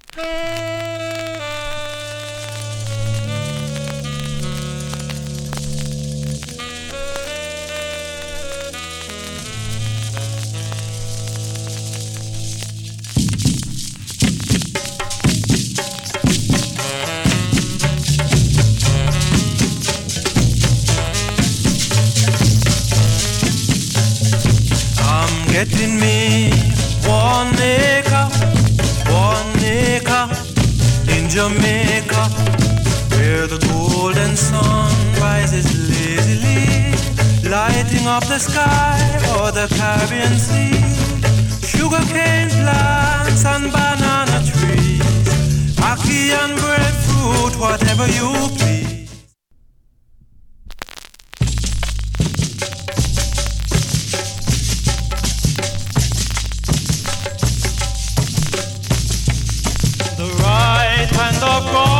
Getting me 1 acre in Jamaica, where the golden sun rises lazily, lighting up the sky or the Caribbean Sea. Sugarcane plants and banana trees, ackee and breadfruit, whatever you please. The right hand of God